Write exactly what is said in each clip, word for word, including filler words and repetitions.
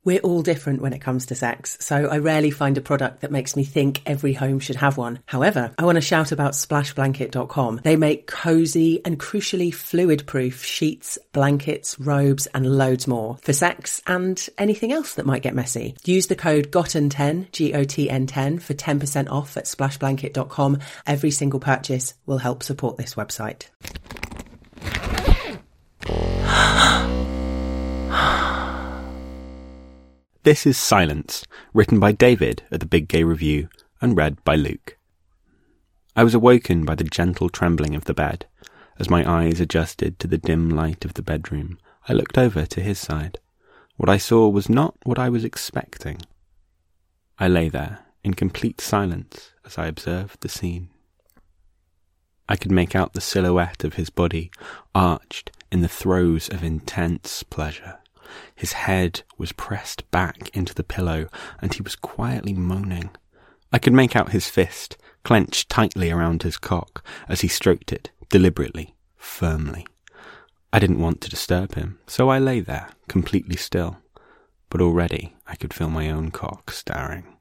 We're all different when it comes to sex, so I rarely find a product that makes me think every home should have one. However, I want to shout about splash blanket dot com. They make cosy and crucially fluid-proof sheets, blankets, robes and loads more for sex and anything else that might get messy. Use the code GOTTEN ten, G O T N ten, for ten percent off at splash blanket dot com. Every single purchase will help support this website. This is Silence, written by David at the Big Gay Review and read by Luke. I was awoken by the gentle trembling of the bed. As my eyes adjusted to the dim light of the bedroom, I looked over to his side. What I saw was not what I was expecting. I lay there, in complete silence, as I observed the scene. I could make out the silhouette of his body, arched in the throes of intense pleasure. His head was pressed back into the pillow, and he was quietly moaning. I could make out his fist, clenched tightly around his cock, as he stroked it, deliberately, firmly. I didn't want to disturb him, so I lay there, completely still. But already I could feel my own cock stirring.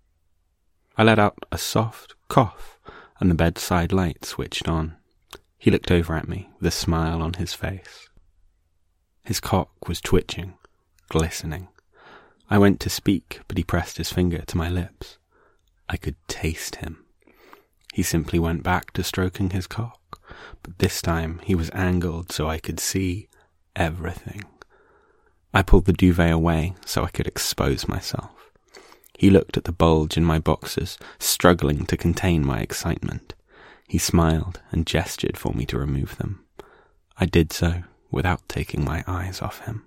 I let out a soft cough, and the bedside light switched on. He looked over at me, with a smile on his face. His cock was twitching, glistening. I went to speak, but he pressed his finger to my lips. I could taste him. He simply went back to stroking his cock, but this time he was angled so I could see everything. I pulled the duvet away so I could expose myself. He looked at the bulge in my boxers, struggling to contain my excitement. He smiled and gestured for me to remove them. I did so, without taking my eyes off him.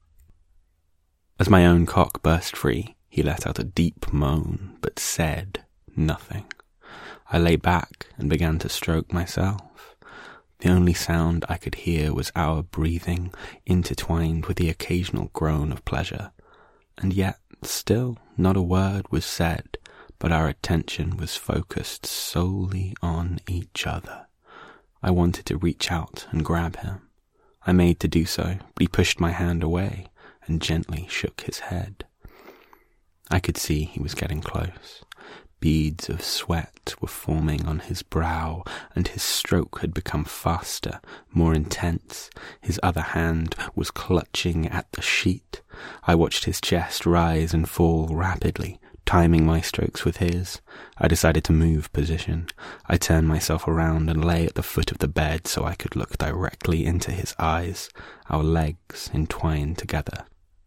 As my own cock burst free, he let out a deep moan, but said nothing. I lay back and began to stroke myself. The only sound I could hear was our breathing, intertwined with the occasional groan of pleasure. And yet, still, not a word was said, but our attention was focused solely on each other. I wanted to reach out and grab him. I made to do so, but he pushed my hand away and gently shook his head. I could see he was getting close. Beads of sweat were forming on his brow, and his stroke had become faster, more intense. His other hand was clutching at the sheet. I watched his chest rise and fall rapidly, timing my strokes with his. I decided to move position. I turned myself around and lay at the foot of the bed so I could look directly into his eyes, our legs entwined together.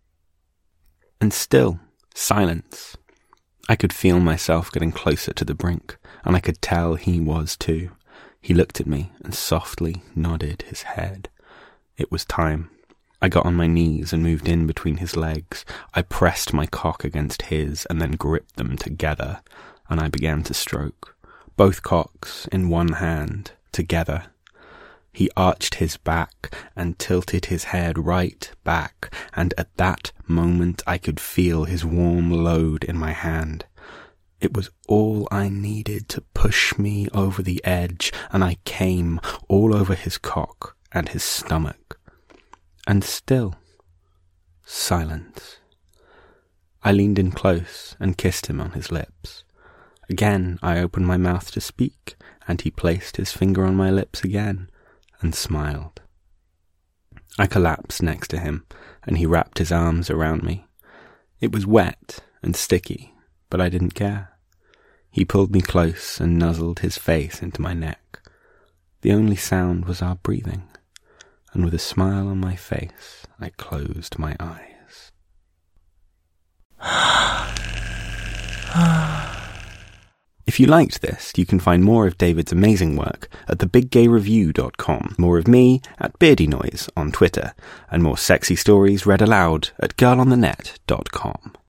And still, silence. I could feel myself getting closer to the brink, and I could tell he was too. He looked at me and softly nodded his head. It was time. I got on my knees and moved in between his legs. I pressed my cock against his and then gripped them together, and I began to stroke, both cocks in one hand, together. He arched his back and tilted his head right back, and at that moment I could feel his warm load in my hand. It was all I needed to push me over the edge, and I came all over his cock and his stomach. And still, silence. I leaned in close and kissed him on his lips. Again I opened my mouth to speak, and he placed his finger on my lips again, and smiled. I collapsed next to him, and he wrapped his arms around me. It was wet and sticky, but I didn't care. He pulled me close and nuzzled his face into my neck. The only sound was our breathing, and with a smile on my face, I closed my eyes. If you liked this, you can find more of David's amazing work at the big gay review dot com, more of me at Beardy Noise on Twitter, and more sexy stories read aloud at girl on the net dot com.